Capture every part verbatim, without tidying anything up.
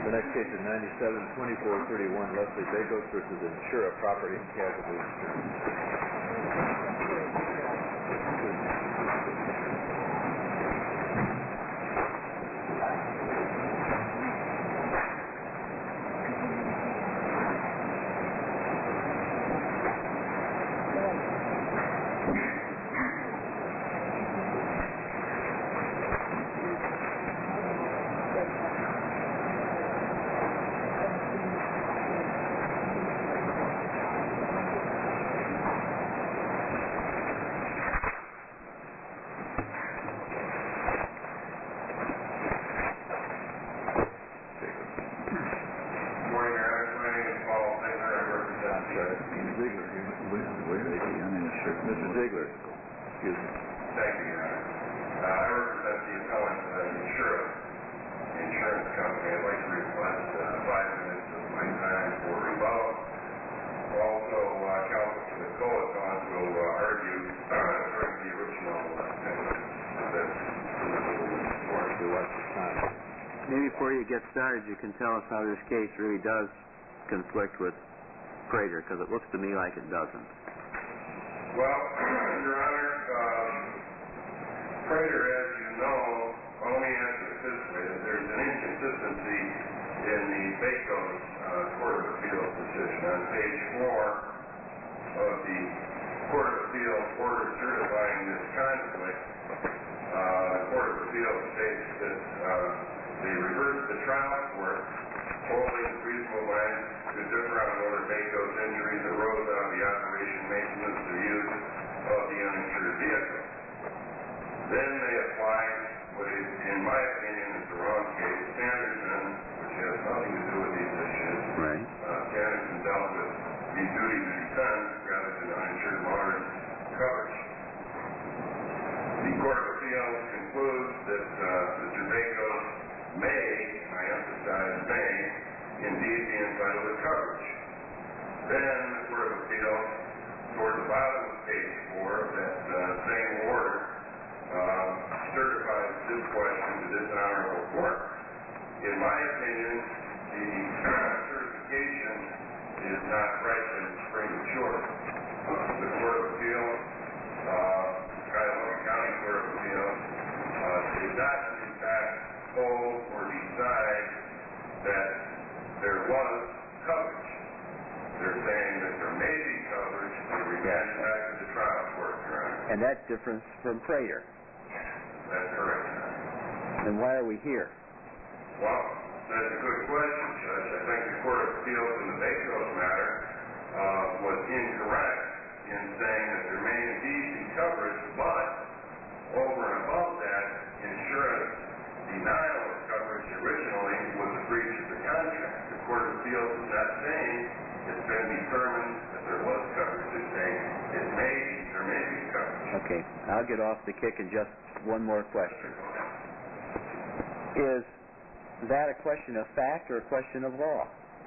The next case is ninety-seven twenty-four thirty-one, Leslie Bakos versus Insura Property and Casualty Insurance. Mister Ziegler, excuse me. Thank you, Your Honor. Uh, I represent the appellant, uh, Insura, the insurance company. I'd like to request uh, five minutes of my time for rebuttal. Also, uh, counsel for the co-appellant will uh, argue uh, during the original uh, sentence that we watch the time. Maybe before you get started, you can tell us how this case really does conflict with Prater, because it looks to me like it doesn't. Well, Your Honor, um, Prater, as you know, well, let me answer it this way. There's an inconsistency in the Bakos uh, Court of Appeals decision. On page four of the Court of Appeals order certifying this conflict, uh, the Court of Appeals states that uh, they reversed the trial court, holding reasonable minds to differ on whether Bakos injuries arose out of the operation, maintenance, or use of the uninsured vehicle. Then they applied what is, in my opinion, is the wrong case, Sanderson, which has nothing to do with these issues. Right. Uh, Sanderson dealt with the duty to defend rather than uninsured motorist coverage. The Court of Appeals concludes that uh, Mister Bakos may, I emphasize may, indeed be entitled to coverage. Then the Court of Appeals, toward the bottom of page four of that uh, same order, uh, certifies this question to this honorable court. In my opinion, the certification is not right and premature. Uh, the Court of Appeals, uh, Cuyahoga County Court of Appeals, uh, did not in fact hold or decide that there was coverage. They're saying that there may be coverage and remand back to the trial court, Your Honor. And that's different from Prater. That's correct, Your Honor. Then why are we here? Well, that's a good question, Judge. I think the Court of Appeals in the Bakos matter uh, was incorrect in saying that there may indeed be coverage, but over and above that, insurance denial of coverage originally was a breach of the contract. The Court of Appeals is not saying it's been determined that there was coverage. It's saying it may be, there may be coverage. Okay, I'll get off the kick in just one more question. Is that a question of fact or a question of law?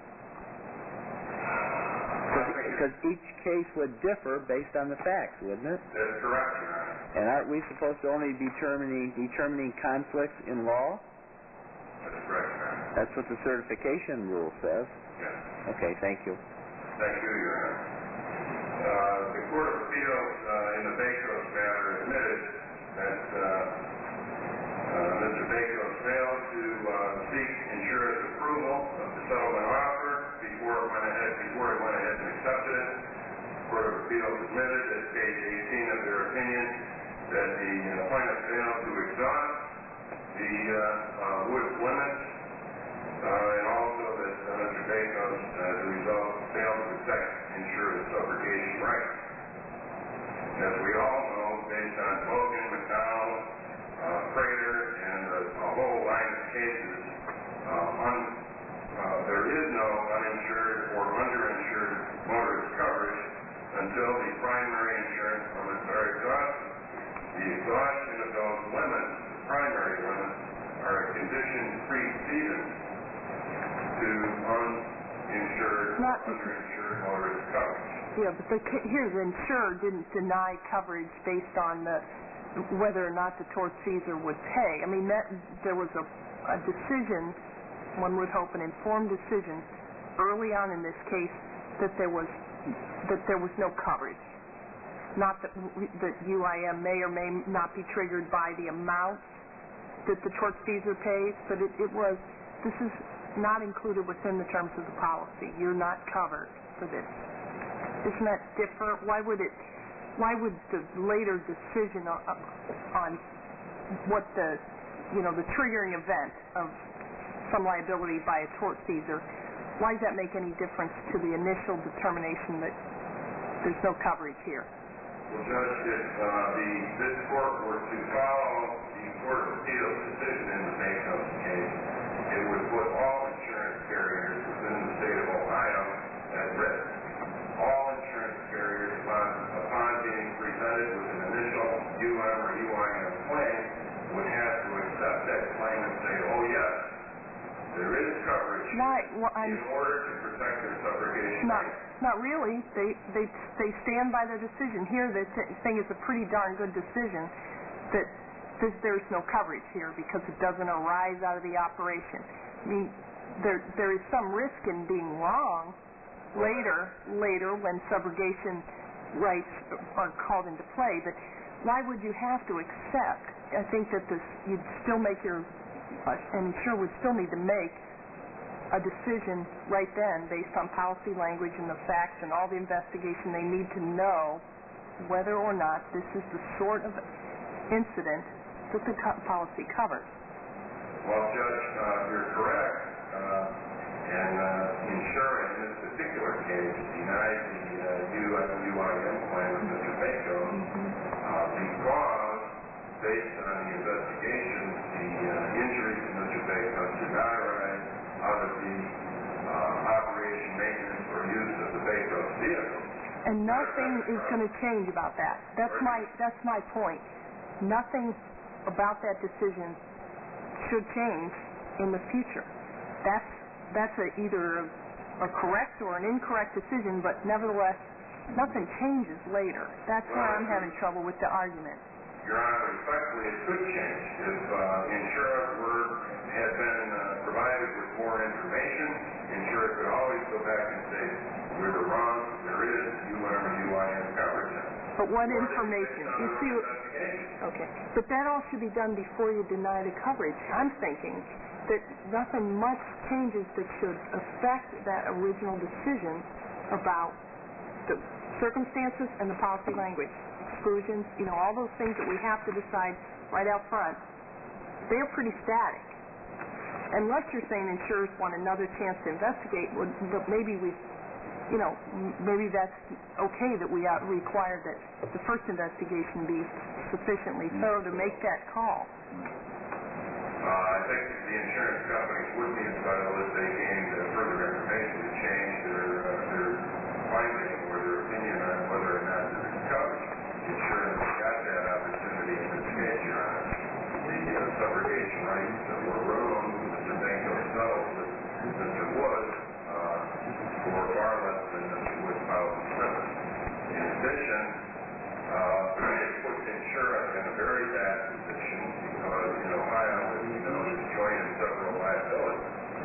Because each case would differ based on the facts, wouldn't it? That's correct, Your Honor. And aren't we supposed to only be determining, determining conflicts in law? That's correct, Your Honor. That's what the certification rule says. Yes. Okay, thank you. Thank you, Your Honor. Uh, the Court of Appeals uh, in the Bakos matter admitted that uh, uh, Mister Bakos failed to uh, seek insurance approval of the settlement offer before it went ahead, before it went ahead and accepted it. The Court of Appeals admitted at page eighteen of their opinion that the uh, plaintiff failed to exhaust the uh, uh, Woods limits, uh, and also that uh, Mister Bakos, uh, as a result, failed to protect insurance subrogation rights. As we all know, based on Logan, McDonald, uh, Prater, and a, a whole line of cases, uh, un, uh, there is no uninsured or underinsured motorist coverage until the primary insurance limits are exhausted. The exhaustion of those limits, the primary limits, are a condition precedent to uninsured or underinsured motorist coverage. Yeah, but the, here the insurer didn't deny coverage based on the whether or not the tortfeasor would pay. I mean, that there was a, a decision one would hope, an informed decision early on in this case that there was that there was no coverage. Not that, that U I M may or may not be triggered by the amount that the tortfeasor pays, but it, it was, this is not included within the terms of the policy. You're not covered for this. Isn't that different? Why would it, why would the later decision on, on what the, you know, the triggering event of some liability by a tortfeasor, why does that make any difference to the initial determination that there's no coverage here? Well, Judge, if uh, the, this court were to follow the Court of Appeals decision in the Bakos case, it would put all insurance carriers within the state of Ohio at risk. All insurance carriers, upon, upon being presented with an initial U M or U I M claim, would have to accept that claim and say, oh yes, there is coverage Why? Well, I'm, in order to protect their subrogation not, rights. not really. They, they, they stand by their decision. Here, they think it's a pretty darn good decision that this, there's no coverage here because it doesn't arise out of the operation. I mean, there, there is some risk in being wrong later, later when subrogation rights are called into play, but why would you have to accept? I think that this, you'd still make your, uh, and sure would still need to make a decision right then based on policy language and the facts and all the investigation they need to know whether or not this is the sort of incident that the co- policy covers. Well, Judge, uh, you're correct. Uh, and uh, insurer in this particular case denied the uh, U I M claim of Mister Bakos uh, because, based on the investigation, the uh, injuries to Mister Bakos did not arise out of the uh, operation, maintenance, or use of the Bakos vehicle. And nothing is going to change about that. That's my that's my point. Nothing about that decision should change in the future. That's that's a, either a, a correct or an incorrect decision, but nevertheless, nothing changes later. That's where I'm having trouble with the argument. Your Honor, respectfully, it could change if uh, insurer were had been uh, provided with more information. Insurer could always go back and say, we were wrong, there is U M or U I M coverage. But what information? You see, okay. But that all should be done before you deny the coverage. I'm thinking that nothing much changes that should affect that original decision about the circumstances and the policy language. Exclusions, you know, all those things that we have to decide right out front, they're pretty static. Unless you're saying insurers want another chance to investigate, well, but maybe we, you know, maybe that's okay that we uh, require that the first investigation be sufficiently thorough to make that call. Uh, I think the insurance companies would be entitled if they gained uh, further information to change their, uh, their finding or their opinion on whether or not there is coverage. Insurance got that opportunity in this case, Your Honor. The uh, subrogation rights that were ruined, Mister Bakos settled with Mister Wood uh, for far less than Mister Wood filed his limit. In addition, uh, it puts insurance in a very bad position because in Ohio, as you know, there's joint and several liability.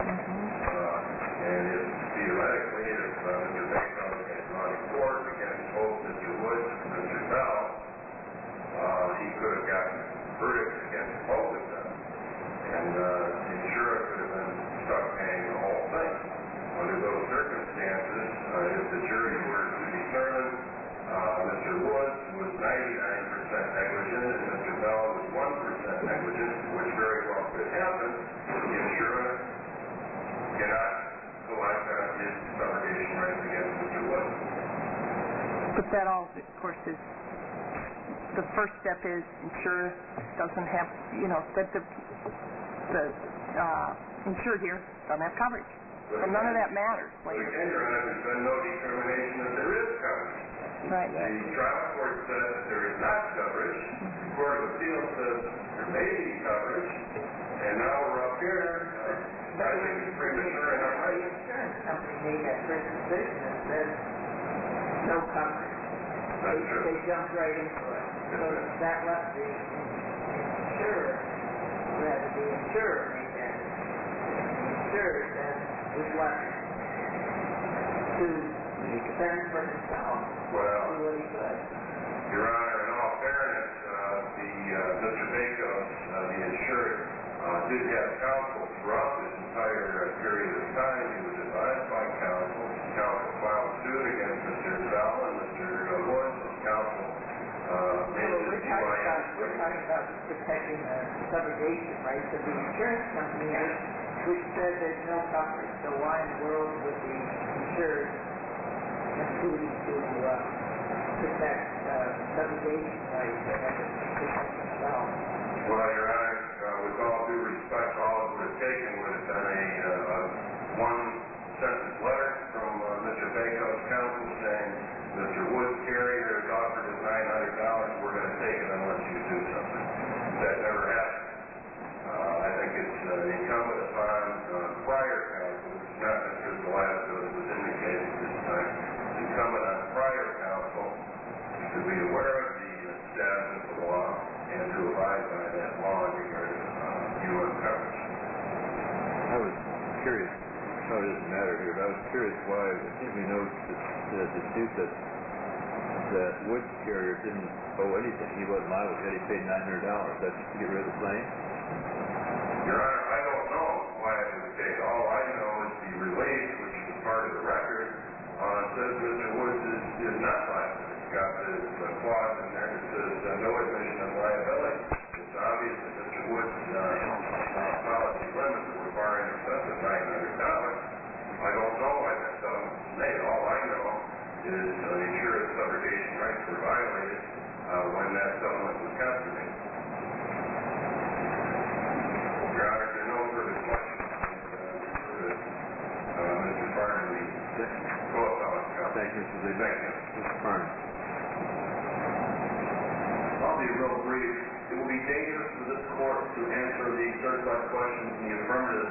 Uh, and if theoretically, if uh, Mister Bakos had gone to court against both Mister Woods and Mister Bell, uh, he could have gotten verdicts against both of them. And uh, the insurer could have been stuck paying the whole thing. Under those circumstances, uh, if the jury were to determine uh, Mister Woods was ninety-nine percent negligent and Mister Bell was one percent negligent, which very well could happen, the insurer cannot collect on his subrogation rights against Mister Woods. But that all, of course, is the first step is insurer doesn't have, you know, that the the uh, insured here doesn't have coverage. So none of that matters But later. again, Your Honor, there's been no determination that there is coverage. Right. The trial court said that there is not coverage. The Court of Appeals says there may be coverage. And now we're up here. Uh, I think it's premature and I'm right. The insurance company made that first decision and said no coverage. That's true. They jumped right into it. So that left the insurer, rather the insurer made that decision. The insured and was left to fend for himself, Well, do what he could. Your Honor, in all fairness, uh, the, uh, Mister Bakos, uh, the insured, uh, did have counsel throughout this entire uh, period of time. He was advised by counsel. Counsel filed suit against Mister Bell and Mister Woods. Counsel, uh, made Well, his we're talking U I N about, we're talking about protecting the subrogation rights of the insurance company, which, which said there's no coverage. So why in the world would the insured have duty to, uh, protect, uh, subrogation rights that have to protect themselves? Well, Your Honor, uh, with all due respect, all it would have taken would have been a, uh, a one-sentence letter from uh, Mister Bakos' counsel saying, Mister Woods' carrier has offered us nine hundred dollars, we're going to take it unless you do something. That never happened. Uh, I think it's uh, incumbent upon uh, prior counsel, this is not Mister Velasco that was indicated this time, incumbent on prior counsel to be aware of the uh, status of the law and to abide by that law in regard to uh, U M coverage. I was curious, probably doesn't matter here, but I was curious why it seems to me no the dispute that that Woods carrier didn't owe anything. He wasn't liable, yet he paid nine hundred dollars. That's to get rid of the claim? Your Honor, I don't know why it was paid. All I know is the release, which is a part of the record, uh, says Mister Woods is, is not liable. It's got this uh, clause in there that says uh, no admission of liability. It's obvious that Mister Woods' uh, policy limits were far in excess of nine hundred dollars. I don't know why that settlement was made. All I know is uh, the insurance subrogation rights were violated uh, when that settlement was consummated. Your Honor, if there are no further questions, uh, uh, Mister Farnham, the co-appellant counsel. Thank you, Mister Lee. Thank you. Mister Farnham. I'll be real brief. It will be dangerous for this court to answer the certified questions in the affirmative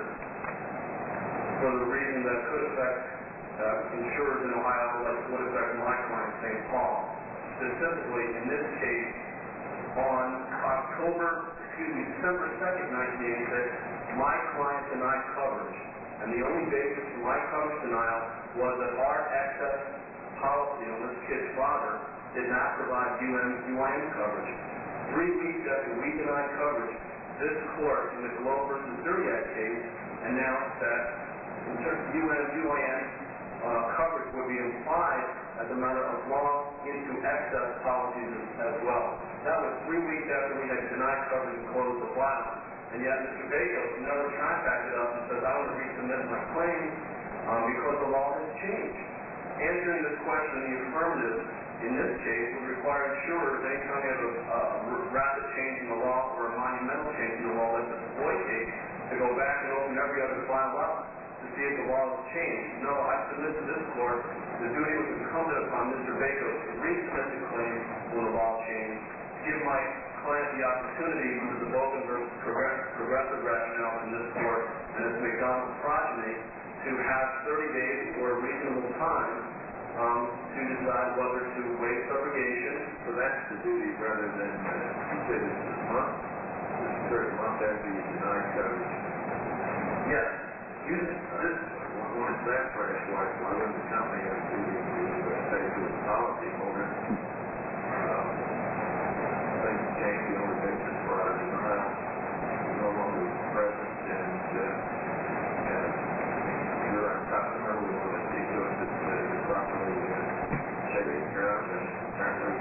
for the reason that could affect uh, insurers in Ohio like it would affect my client, Saint Paul. Specifically, in this case, on October, excuse me, December second, nineteen eighty-six, my client denied coverage. And the only basis for my coverage denial was that our excess policy on this kid's father did not provide U I N coverage. Three weeks after we denied coverage, this court in the Globe versus Zuriat case announced that U I N uh, coverage would be implied as a matter of law into excess policies as, as well. That was three weeks after we had denied coverage and closed the file. And yet Mister Bakos never contacted us and says, I want to resubmit my claim um, because the law has changed. Answering this question in the affirmative in this case would require insurers, anytime you have a, a rapid change in the law or a monumental change in the law, like the Boyd case, to go back and open every other file up to see if the law has changed. No, I submit to this court, the duty was incumbent upon Mister Bakos to resubmit the claim when the law changed, to give my client the opportunity under the Bogan versus progressive rationale in this court and its McDonald's progeny to have thirty days or a reasonable time um, to decide whether to waive subrogation. So that's the duty rather than, uh, you said it's a month, it's a certain month after you deny coverage. Yes. You, this, When it's that fresh, why, why wouldn't the company have a duty to uh, say to its policyholder, um, things change, the only basis for our denial is no longer present, and, uh, and you're our customer, we want to see to it that uh, you're properly uh, taken care of, and apparently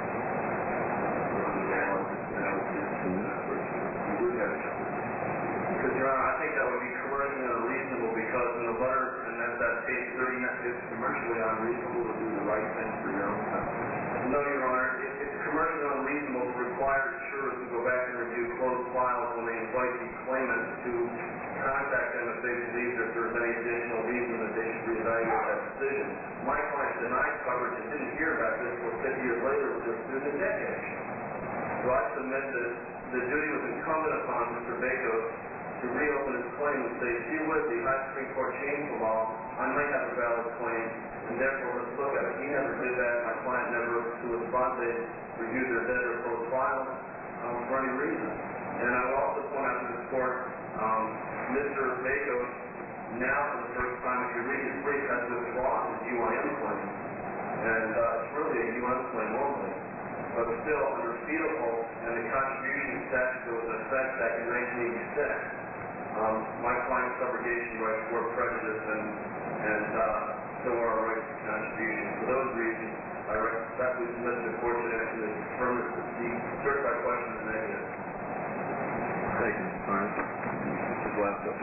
one of the analysis analysis uh, you would have coverage. because, Your Honor, I think that would be commercially unreasonable because in the letter, and that's that page thirty-nine, It's commercially unreasonable to do the right thing for your own customer. no, Your Honor, it, it's commercially unreasonable to require insurers to go back and review closed files when they invite the claimant to contact them if they believe that there's any additional reason that they should reevaluate that decision. My client denied coverage and didn't hear about this until fifty years later with their student and debt action. So I submit that the duty was incumbent upon Mister Bakos to reopen his claim and say, gee whiz, the High Supreme Court changed the law, I might have a valid claim, and therefore let's look at it. He never did that. My client never, to respond, they reviewed their debt or closed files um, for any reason. And I will also point out to this court, um, Mister Bakos now for the first time, if you read his brief, has withdrawn his U I M claim. And uh, it's really a U I M claim only. But still, under Feeble and the contribution statute that was in effect back in nineteen eighty-six, um, my client's subrogation rights were prejudiced, and, and uh, so are our rights to contribution. For those reasons, I respectfully submit to the court to answer the affirmative, the certified question is negative. Thank you, Mister Carnes. Mister Glasgow.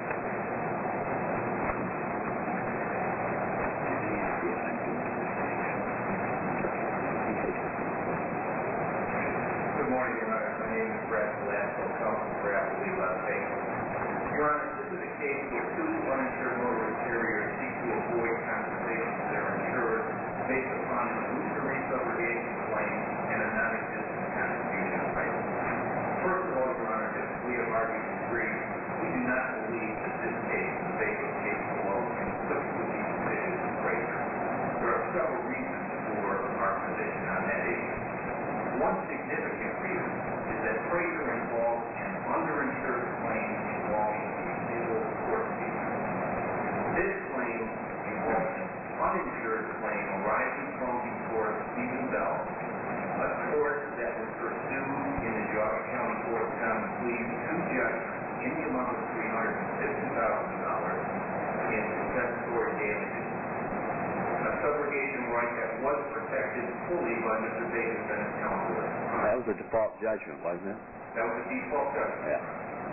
Good morning, Your Honor. My name is Brad Glasgow, counsel for Appalachia Las Vegas. Your Honor, this is a case where two uninsured motorist carriers seek to avoid compensation to their insured based upon an illusory subrogation claim and a non-existent contribution right. First of all, Your Honor, as we have argued in brief, we do not believe that this case, the Bagos case below, conflicts with these decisions of Fraser. There are several reasons for our position on that issue. One significant reason is that Fraser involved an underinsured claim involving a single court case. This claim involved an uninsured claim arising from before Stephen Bell, a court that was pursued in the Geauga County Court of Common Pleas to judgment in the amount of three hundred fifty thousand dollars in compensatory damages. A subrogation right that was protected fully by Mister Bagos and his counsel. That was a default judgment, wasn't it? That was a default judgment. Yeah.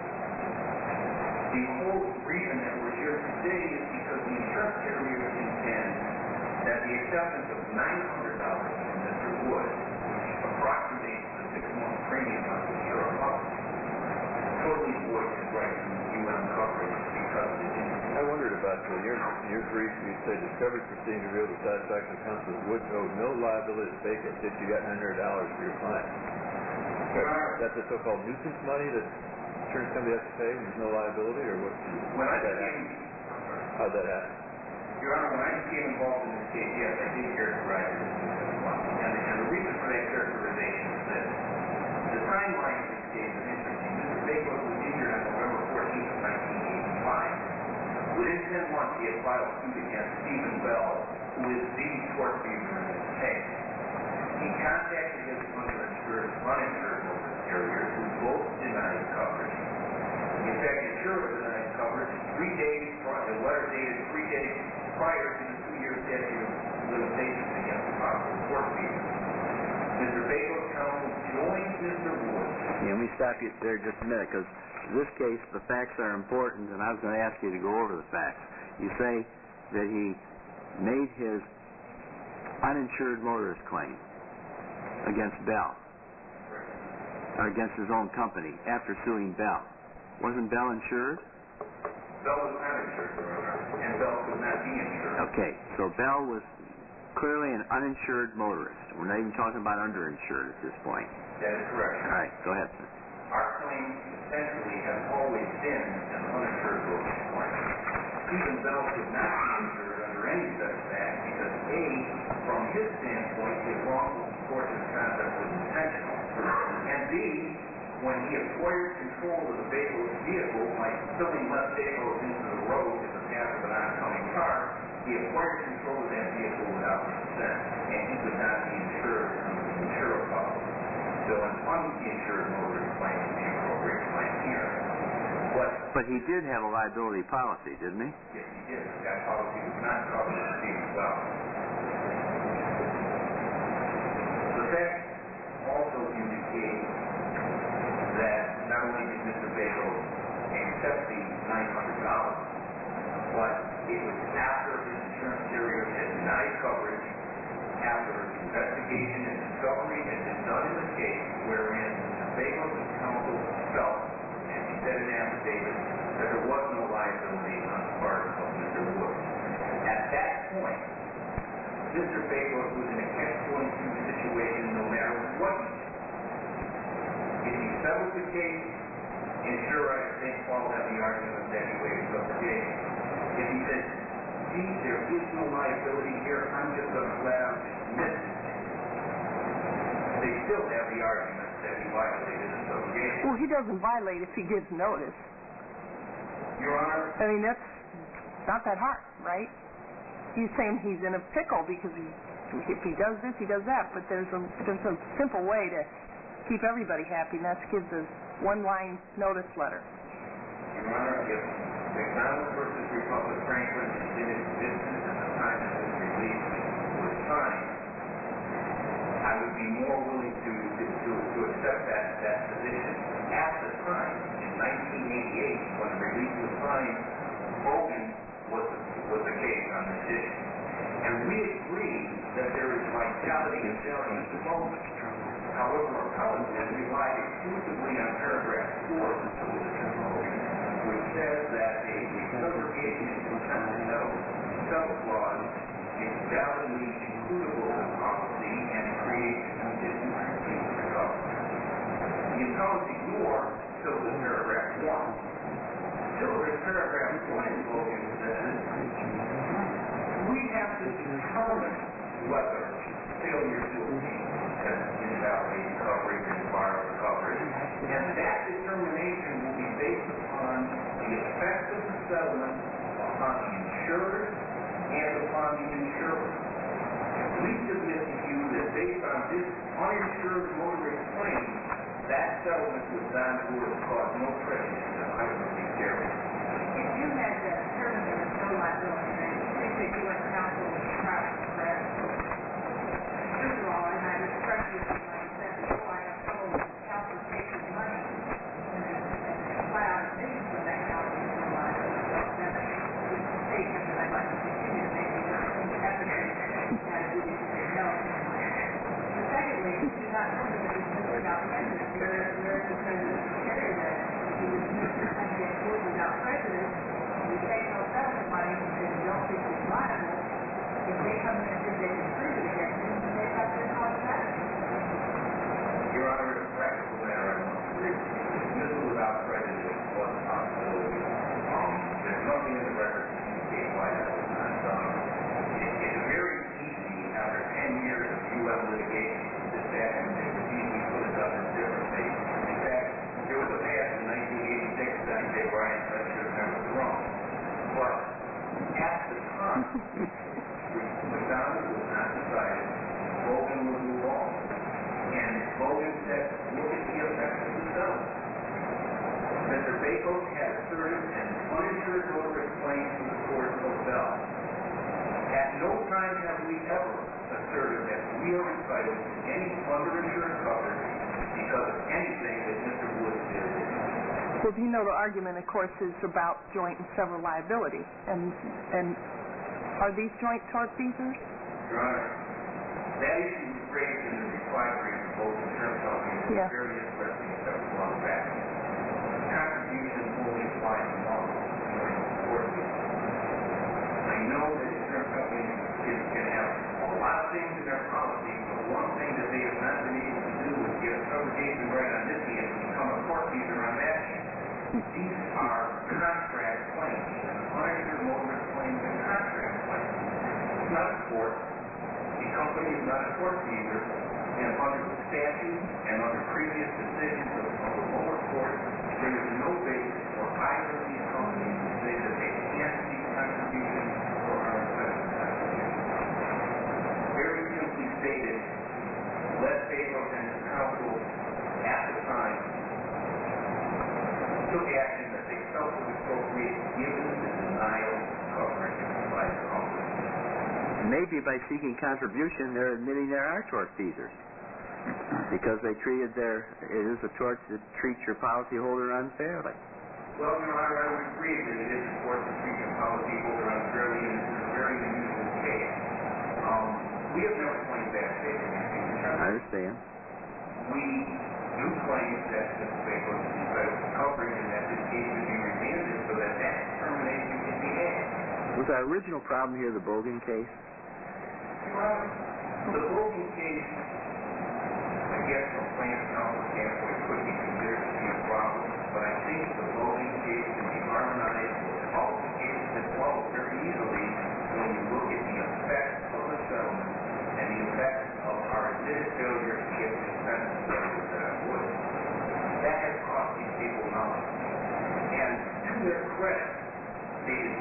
The whole reason that we're here today is because the insurance carriers intend that the acceptance of nine hundred dollars from Mister Wood, which approximates the six-month premium on the insurance policy, totally voids his right to U M coverage because it didn't. I wondered about that. In your, in your brief, you say discovery proceeding revealed the satisfaction of counsel Wood owed no liability to Bagos if you got nine hundred dollars for your client. That's the so-called nuisance money that insurance company has to pay when there's no liability, or what? When I that became, How'd that happen? Your Honor, when I became involved in this case, yes, I did characterize it as nuisance money. And, and the reason for that characterization is this. The timeline of this case is interesting. Mister Bagos was injured on November fourteenth of nineteen eighty-five. Within ten months, he had filed suit against Stephen Bell, who is the tortfeasor in this case. He contacted his uninsured, uninsured motorist carriers, who both denied coverage. In fact, the insurer denied coverage three days prior, the letter dated three days prior to the two-year statute of limitations against the possible tortfeasor. Mister Bagos' counsel joined Mister Wood. Yeah, let me stop you there just a minute, because in this case, the facts are important, and I was going to ask you to go over the facts. You say that he made his uninsured motorist claim against Bell, or against his own company, after suing Bell. Wasn't Bell insured? Bell was not insured, Your Honor, and Bell could not be insured. Okay, so Bell was clearly an uninsured motorist. We're not even talking about underinsured at this point. That is correct. All right, go ahead, sir. Our claim essentially has always been an uninsured motorist claim. Stephen Bell could not be insured under any such fact because A, from his standpoint, his wrongful tortious conduct was intentional, and B, when he acquired control of the Bagos vehicle by spilling less Bagos into the road in the path of an oncoming car, he acquired control of that vehicle without consent, and he could not be insured under the insurance policy. So an uninsured motorist claim is the appropriate claim here. But, But he did have a liability policy, didn't he? yes, he did. That policy was not covered as being well. The facts also indicate that not only did Mister Bagos accept the nine hundred dollars, but it was after his insurance carrier had denied coverage, after an investigation and discovery had been done in the case, wherein Mister Bagos' counsel felt, and he said in affidavit, that there was no liability on the part of Mister Wood. At that point, Mister Bagos was in a catch twenty-two situation no matter what he did. If he settled the case, and sure, I think Paul had the argument that he waived subrogation. If he said, gee, there is no liability here, I'm just going to flat out dismiss it, they still have the argument that he violated the subrogation. Well, he doesn't violate if he gives notice. Your Honor, I mean, that's not that hard, right? He's saying he's in a pickle because he, if he does this, he does that, but there's a, there's a simple way to keep everybody happy, and that's give the one-line notice letter. Your Honor, if McDonald versus Republic Franklin is in existence at the time that this release was signed, I would be more willing to, to, to, to accept that, that position. At the time, in nineteen eighty-eight, when the release was signed, Bogan was the, was the case on this issue. And we agree that there is vitality and value to Bogan. However, appellants have relied exclusively on paragraph four of the Solicitor Motion, which says that a subrogation and consent to settle, settle clause is validly includable in policy and creates conditions for recovery. The appellants ignore Silver's paragraph one. Silver's paragraph one in Bogan says we have to determine whether failure to obtain has invalidated coverage and bar coverage, and that determination will be based upon the effect of the settlement upon the insured and upon the insurer. We submit to you that based on this uninsured motorist claim, that settlement with Don Wood caused no prejudice to either of these areas. If you had that determined there was no liability, then you think that you went counsel with the private, correct? First of all, and I was prejudiced when I said, oh, I have trouble with counsel taking money, and then flat out admitting from that counsel is no liability. So that's a statement that I'd like to continue to make because the evidence that we didn't say no. But secondly, you do not tell me that he's missing without prejudice. Where, where is the prejudice area that he was missing and get good without prejudice? You take no settlement money because you don't think he's liable. If they come in and say they can prove it against him, they have to cause that. Your Honor, as a practical matter, I must agree. Dismissal without prejudice was a possibility. Um, there's nothing in the record to indicate why that was not done. It, it's very easy, after ten years of U M litigation, to sit back and think it's easy to have done this differently. In fact, there was a past in nineteen eighty-six that J. Bryant said should have never thrown. But at the time, McDonald was not decided, Bogan would move on. And Bogan said, look at the effects of the settlement. Mister Bakos had asserted an uninsured motorist claim to the court of Bell. At no time have we ever asserted that we are entitled to any underinsured coverage because of anything that Mister Wood did. Well, you know, the argument, of course, is about joint and several liability. And, and are these joint tortfeasors? Your Honor, that issue was raised in the reply brief of both insurance companies Yeah. with very interesting except for one fact. Contribution only applies to multiple joint tortfeasors. I know that insurance companies can, can have a lot of things in their policy, but one thing that they have not been able to do is get a subrogation right on this hand and become a tortfeasor on that hand. These are contract claims. Uninsured motorist claims and contract claims. It's not a tort. The company is not a tortfeasor. And under the statute and under previous decisions of, of the lower court, there is no basis for either of these companies to say that they can't seek contribution or are entitled to contribution. Very simply stated, Les Bezos and his counsel at the time took action that they felt was appropriate given the denial of coverage by the company. Maybe by seeking contribution, they're admitting there are tortfeasors because they treated their, it is a tort that treats your policyholder unfairly. Well, Your Honor, I would agree that it is a tort to treat your policyholder unfairly, and it's a very unusual case. Um, we have never claimed bad faith in these cases. I understand. We do claim that Mister Bakos is entitled to coverage and that this case should be remanded so that that determination can be had. Was our original problem here the Bogan case? Your Honor, the Bogan case, I guess from plaintiff's counsel standpoint, could be considered to be a problem, but I think the Bogan case can be harmonized with all the cases that follow very easily when you look at the effect of the settlement and the effect of our admitted failure to get the defense service that I would. That has cost these people nothing. And to their credit, they did not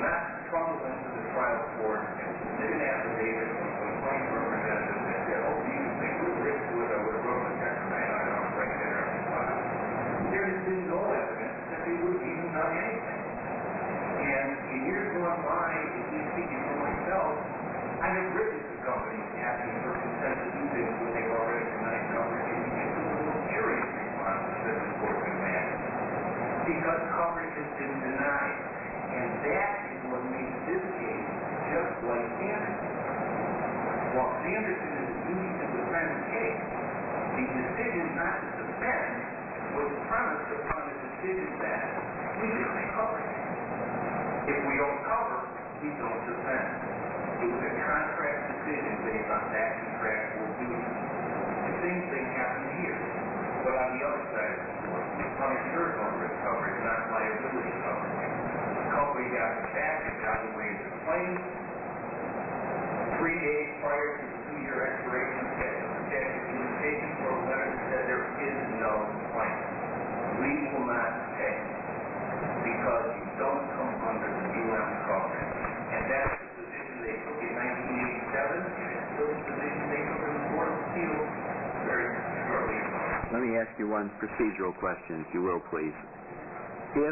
trundled into the trial court and submitted an affidavit from some claim representative that said, oh, these if they would have written to it, I would have wrote a check for nine hundred dollars right there in the file. There has been no evidence that they would have even done anything. And in years gone by, at least speaking for myself, I have written to companies asking for consent to do things when they've already denied coverage, and you get to the most curious responses that the court can imagine. Because coverage has been denied. And that is what makes this case just like Sanderson. While Sanderson is a duty to defend the case, the decision not to defend was premised upon the decision that we deny coverage. If we don't cover, we don't defend. It was a contract decision based on that contractual duty. The same thing happened here. But on the other side of the court, with uninsured motorist coverage, not liability coverage. The company got the fact, evaluated the claim. Three days prior to the two-year expiration of the statute of limitations, for a letter that said there is no claim. We will not pay because you don't come under the U M coverage. And that's the position they took in nineteen eighty-seven, and it's still the position they took in the Court of Appeals very shortly ago. Let me ask you one procedural question, if you will, please. If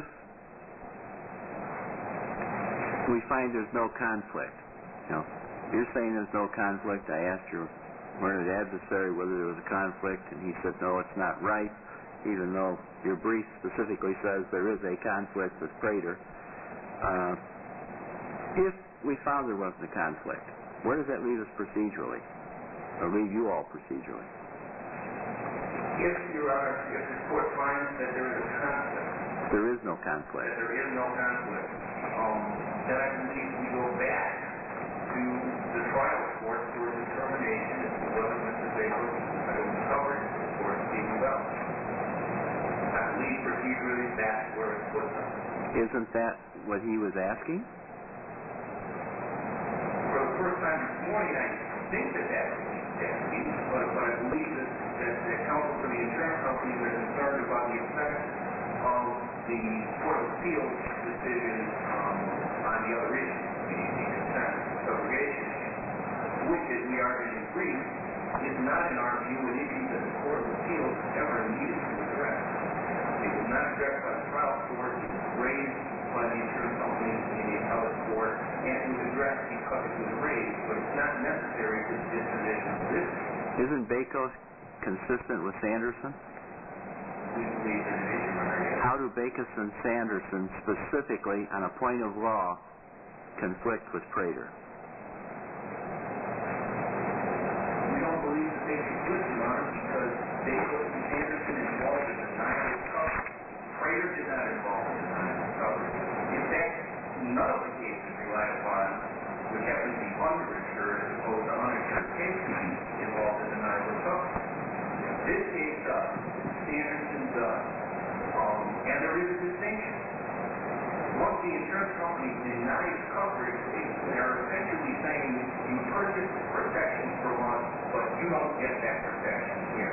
we find there's no conflict, you know, you're saying there's no conflict. I asked your learned adversary whether there was a conflict, and he said, no, it's not right, even though your brief specifically says there is a conflict with Prater. Uh, if we found there wasn't a conflict, where does that leave us procedurally, or leave you all procedurally? If, Your Honor, if the court finds that there is a conflict, there is no conflict. That there is no conflict, um, then I believe we go back to the trial court for a determination as to whether Mister Baker was entitled to coverage for the court of Stephen Bell. I believe procedurally that's where it puts us. Isn't that what he was asking? For the first time this morning, I think that that's what he was asking, but, but I believe that, that the counsel for the insurance companies are concerned about the effect of the Court of Appeals decision um, on the other issue, the, the consent subrogation issue, which, as we are in brief, is not, in our view, an issue that the Court of Appeals ever needed to address. It was not addressed by the trial court. It was raised by the insurance companies in the appellate court, and it was addressed because it was raised, but it's not necessary for the disposition of this case. Isn't Bakos consistent with Sanderson? We believe that it is, Your Honor. How do Bakos and Sanderson specifically, on a point of law, conflict with Prater? We don't believe that they conflict, Your Honor, because Bakos and Sanderson involved in denial of coverage. Prater did not involve in denial of coverage. In fact, none of the cases relied upon would happen to be underinsured as opposed to uninsured cases involved in denial of coverage. This case does. Sanderson does. Um, and there is a distinction. Once the insurance company denies coverage, they're essentially saying you purchased protection from us, but you don't get that protection here.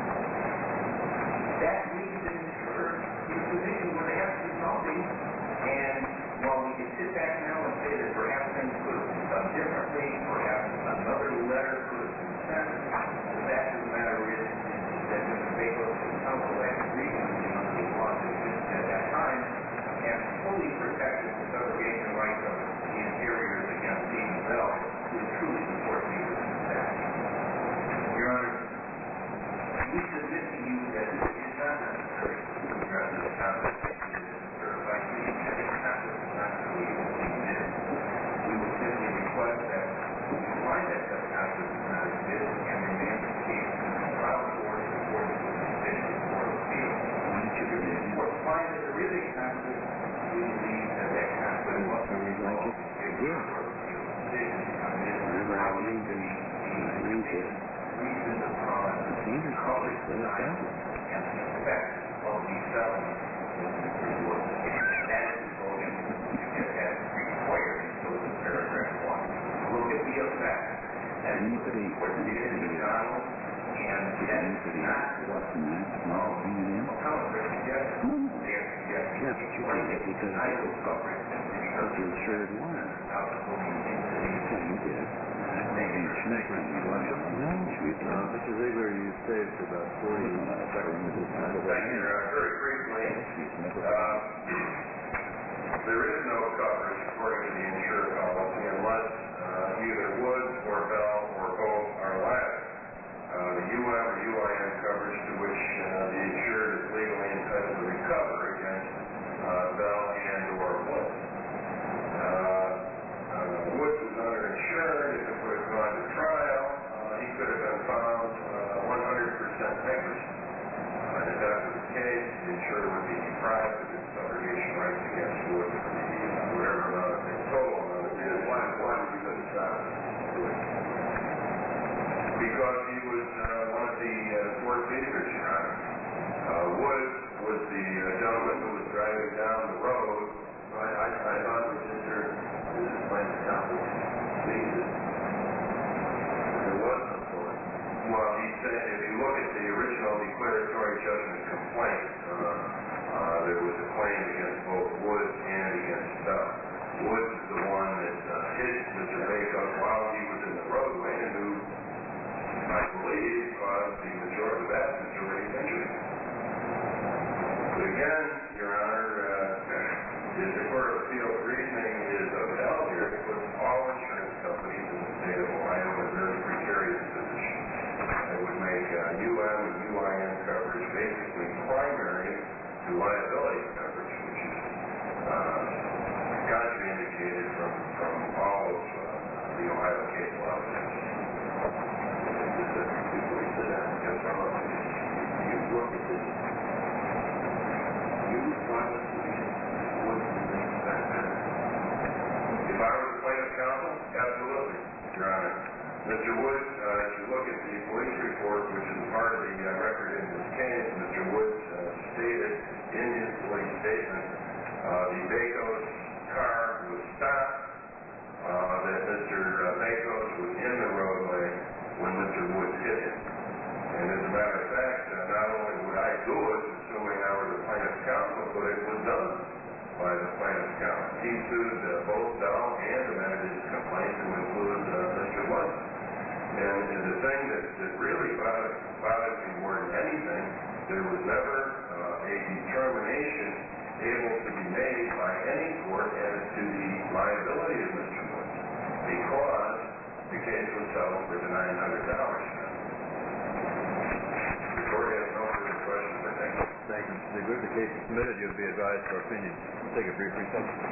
That leaves the insurer in a position where they have to do something, and while we can sit back now and say that perhaps things could have been done differently, perhaps another letter could have been sent, the fact of the matter is that Mister Bakos and counsel had agreed with the under the law that existed at that time and fully protected the subrogation rights of the interiors against Stephen Bell to truly support the statute. Your Honor, we submit to you that it is not necessary to address this conflict issue that is certified to you, and this conflict is not really admitted. We would simply request that we find that such conflict is not admitted and remand the case to the trial court according to the decision of the Court of Appeals. Should the court find that there is a conflict, we believe that that conflict must be resolved in favor of the Court of Appeals decision on this. Whenever I read the, I read the reasons upon Sanderson coverage case, that's denial that. and the effect of the settlement in Mister Wood. That is the voting to get that required in code of paragraph one. Look at the effect that the court did in McDonald and And that's not what appellate risk yes. The answer is yes. Yeah, but you did it because I will cover it simply because you insured one. without going into the Yeah, you did. Thank you. No. Uh, Mister Ziegler, you saved about forty seconds of this time. Thank you, Your Honor. Very briefly, uh, there is no coverage according to the insured policy unless uh, either Woods or Bell or both are liable. Uh, the U M or U I N coverage to which uh, the insured is legally entitled to recover against uh, Bell and or Woods. Uh, uh, Woods was underinsured. If it would have gone to trial, uh, he could have been found uh, one hundred percent negligent. Uh, and if that was the case, the insurer would be deprived of his subrogation rights against Woods for the uh, whatever amount of the total amount of damage. Why, why did he go to trial? Because he was uh, one of the uh, four feeders, Your Honor. Uh, Woods was the uh, gentleman who was driving down the road. I, I, I thought that Mister This is plaintiff's counsel. Jesus. There was no source. Well, he said, if you look at the original declaratory judgment complaint, uh, uh, there was a claim against both Woods and against Bell. Woods is the one that uh, hit Mister Bacon while he was in the roadway and who, I believe, caused the majority, the vast majority of injuries. But again, Your Honor, uh, if the Court of Appeals reasoning is upheld here, it puts all insurance companies in the state of Ohio in a very precarious position. It would make uh, U M and U I N coverage basically primary to liability coverage, which is uh, contraindicated from, from all of uh, the Ohio case law. Before you sit down, Yes, sir. you look at this. You would probably Woods in this background. If I were the plaintiff's counsel, absolutely, Your Honor. Mister Woods, uh, if you look at the police report, which is part of the uh, record in this case, Mister Woods uh, stated in his police statement uh, the Bacos car was stopped, uh, that Mister Bacos was in the roadway when Mister Woods hit him. And as a matter of fact, uh, not only would I do it, assuming I were the plaintiff's counsel, but it was done by the plaintiff's counsel. He sued uh, both Bell and amended his complaint to include uh, Mister Woods. And, and the thing that, that really bothered, bothered me more than anything, there was never uh, a determination able to be made by any court as to the liability of Mister Woods, because the case was settled for the nine hundred dollars. The court has no further questions, I think. Thank you, Mister Ziegler. The case is submitted. You'll be advised for opinion. We'll take a brief recess.